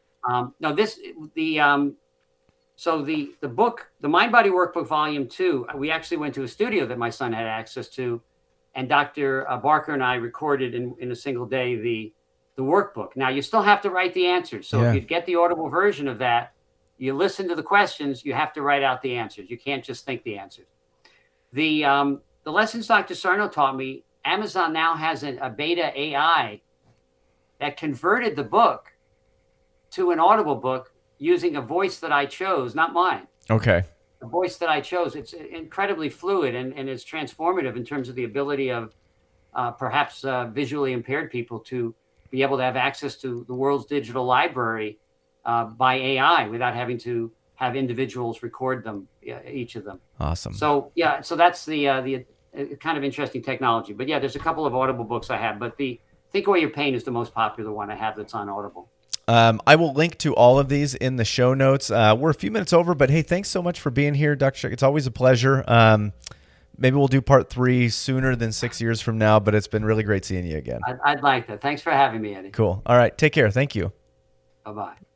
B: So the book, the Mind Body Workbook Volume 2, we actually went to a studio that my son had access to, and Dr. Barker and I recorded in a single day the workbook. Now, you still have to write the answers. So if you get the Audible version of that, you listen to the questions, you have to write out the answers. You can't just think the answers. The lessons Dr. Sarno taught me, Amazon now has a beta AI that converted the book to an Audible book using a voice that I chose, not mine.
A: Okay.
B: The voice that I chose. It's incredibly fluid and it's transformative in terms of the ability of perhaps visually impaired people to be able to have access to the world's digital library by AI without having to have individuals record them, each of them.
A: Awesome.
B: So that's the kind of interesting technology. But there's a couple of Audible books I have, but the Think Away Your Pain is the most popular one I have that's on Audible.
A: I will link to all of these in the show notes. We're a few minutes over, but hey, thanks so much for being here, Dr. Schick. It's always a pleasure. Maybe we'll do part 3 sooner than 6 years from now, but it's been really great seeing you again.
B: I'd like that. Thanks for having me, Eddie.
A: Cool. All right. Take care. Thank you.
B: Bye-bye.